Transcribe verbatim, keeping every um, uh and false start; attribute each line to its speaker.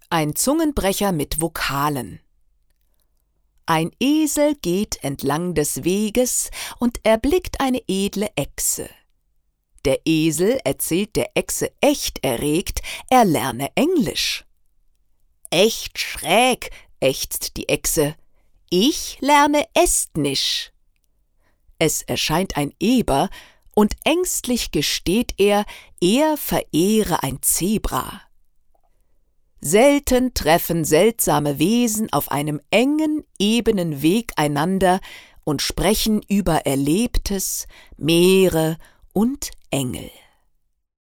Speaker 1: Ein Zungenbrecher mit Vokalen. Ein Esel geht entlang des Weges und erblickt eine edle Echse. Der Esel erzählt der Echse echt erregt, er lerne Englisch. »Echt schräg«, ächzt die Echse, »ich lerne Estnisch.« Es erscheint ein Eber, und ängstlich gesteht er, er verehre ein Zebra. Selten treffen seltsame Wesen auf einem engen, ebenen Weg einander und sprechen über Erlebtes, Meere und Engel.